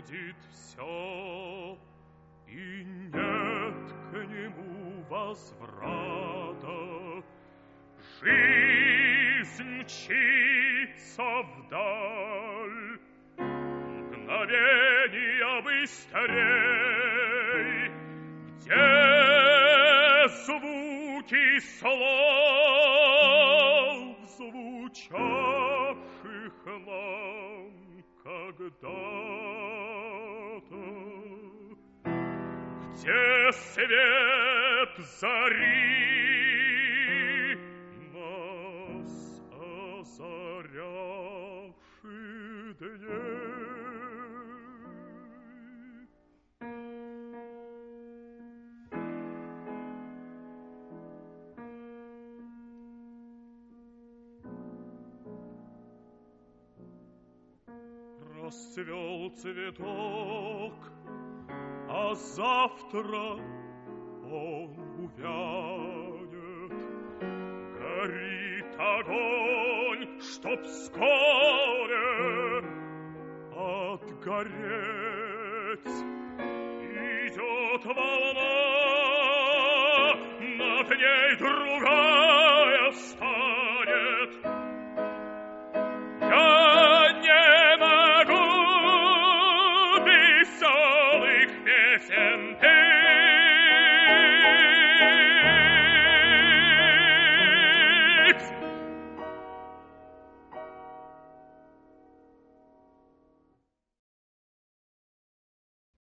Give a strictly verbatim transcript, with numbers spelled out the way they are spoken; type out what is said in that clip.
будет все, и нет к нему возврата. Жизнь мчится вдаль, мгновения быстрей, где звуки слов, звучавших нам когда-то, где свет зари нас озарявший дней. Расцвел цветок, а завтра он увянет. Горит огонь, чтоб вскоре отгореть. Идет волна, над ней другая.